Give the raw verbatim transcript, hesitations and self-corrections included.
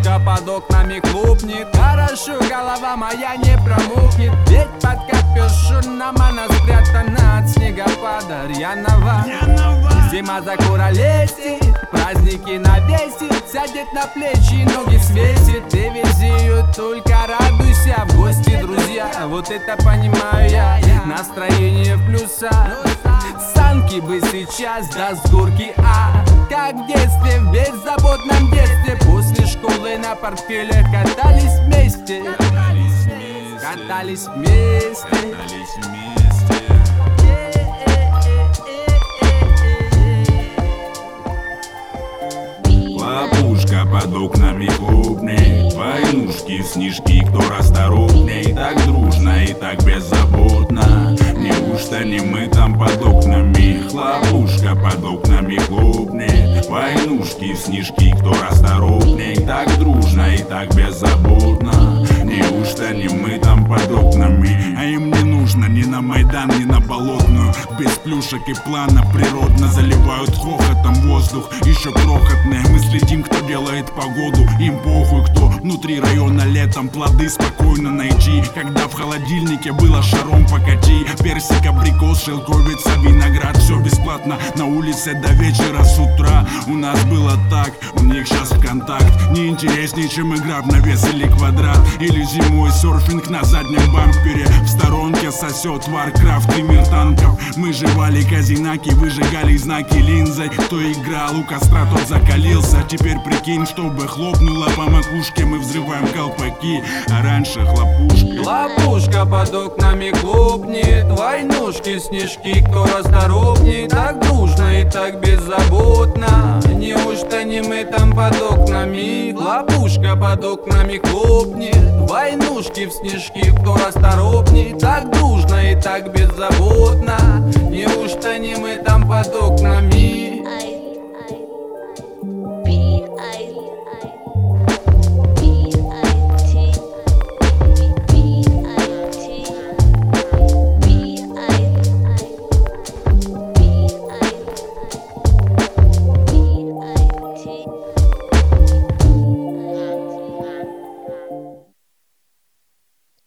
Хлопушка под окнами хлопнет. Хорошо, голова моя не промокнет, ведь под капюшоном она спрятана от снегопада рьяного. Зима закуролесит, праздники навесит, сядет на плечи, ноги свесит. Ты вези ее, только радуйся, в гости, друзья, вот это понимаю я. Настроение в плюса, санки бы сейчас, да с горки, а как в детстве, в беззаботном детстве. После школы на портфелях катались вместе, катались вместе, катались вместе. Хлопушка под окнами хлопнет, войнушки, снежки, кто расторопней. Так дружно и так беззаботно, неужто не мы там под окнами? Хлопушка под окнами хлопнет, войнушки, снежки, кто расторопней. Так дружно и так беззаботно, неужто не мы там под окнами? А им не нужно ни на Майдан, ни на Болотную. Без плюшек и плана природно заливают хохотом воздух. Еще крохотные, мы следим, кто делает погоду. Им похуй, кто внутри района летом плоды спокойно найти. Когда в холодильнике было шаром покати. Персик, абрикос, шелковица, виноград, все бесплатно на улице до вечера с утра. У нас было так, у них сейчас ВКонтакт. Не интереснее, чем игра в навес или квадрат. Или зимой серфинг на заднем бампере. В сторонке сосет Warcraft и мир танков. Мы жевали казинаки, выжигали знаки линзой. Кто играл у костра, тот закалился. Теперь прикинь, чтобы хлопнуло по макушке, мы взрываем колпаки, а раньше хлопушки. Хлопушка под окнами хлопнет, войнушки, снежки, кто расторопней. Так дружно и так беззаботно, неужто не мы там под окнами? Хлопушка под окнами хлопнет, войнушки в снежки, кто расторопней. Так дружно и так беззаботно, неужто не мы там под окнами?